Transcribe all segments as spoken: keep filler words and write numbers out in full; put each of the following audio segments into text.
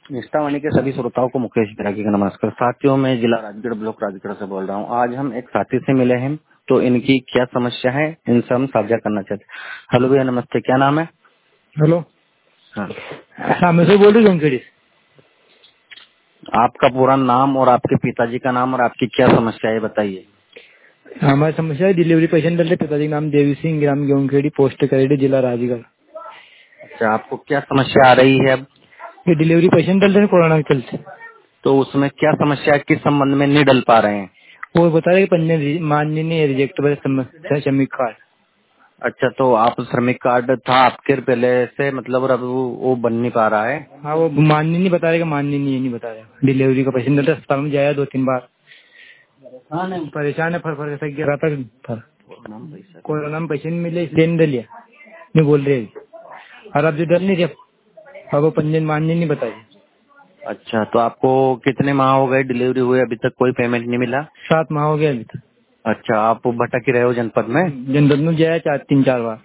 निष्ठावाणी के सभी श्रोताओं को मुकेश बिरागी का नमस्कार। साथियों, मैं जिला राजगढ़ ब्लॉक राजगढ़ से बोल रहा हूँ। आज हम एक साथी से मिले हैं, तो इनकी क्या समस्या है इनसे हम साझा करना चाहते हैं। हेलो भैया, नमस्ते। क्या नाम है? हेलो। हाँ, हाँ, मैं से बोल रही हूँ खेड़ी से। आपका पूरा नाम और आपके पिताजी का नाम और आपकी क्या समस्या है बताइए। हमारी समस्या है डिलीवरी पेशेंट डल रहे, पिताजी का नाम देवी सिंह, ग्राम गेहूंखेड़ी, पोस्ट करेडी, जिला राजगढ़। अच्छा, आपको क्या समस्या आ रही है अब? ये डिलीवरी पेशेंट डल रहे कोरोना के चलते। तो उसमें क्या समस्या है, किस संबंध में नहीं डल पा रहे हैं? वो बता रहे कि पंजीयन मान्य नहीं है, रिजेक्टेबल श्रमिक कार्ड। अच्छा, तो आप श्रमिक कार्ड था आपके पहले से, मतलब और अब वो वो बन नहीं पा रहा है? हाँ, वो मान्य नहीं बता रहे कि मान्य नहीं है, नहीं बता रहे। डिलीवरी का पेशेंट डल रहा, अस्पताल में जाया दो तीन बार, हाँ, नहीं परेशान है, फर फर से गिरा था फर। नाम पैसा भी कोरोना में पेशेंट मिले इसलिए नहीं डलिया, नहीं बोल रहे अभी। और अब जो डल नहीं रहे, अब वो पंजीयन मान्य नहीं बता रहे। अच्छा, तो आपको कितने माह हो गए डिलीवरी हुए, अभी तक कोई पेमेंट नहीं मिला? सात माह हो गया अभी तक। अच्छा, आप भटक ही रहे हो जनपद में? जनपद में जाया चार तीन चार बार।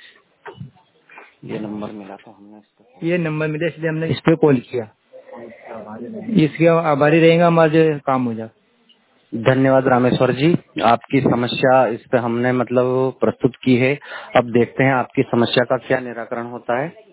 ये नंबर मिला तो हमने इस पे कॉल ये किया। नंबर मिला इसलिए हमने इस पे कॉल किया। इसके आभारी रहेगा, हमारे काम हो जाए। धन्यवाद रामेश्वर जी, आपकी समस्या इस पे हमने मतलब प्रस्तुत की है। अब देखते हैं आपकी समस्या का क्या निराकरण होता है।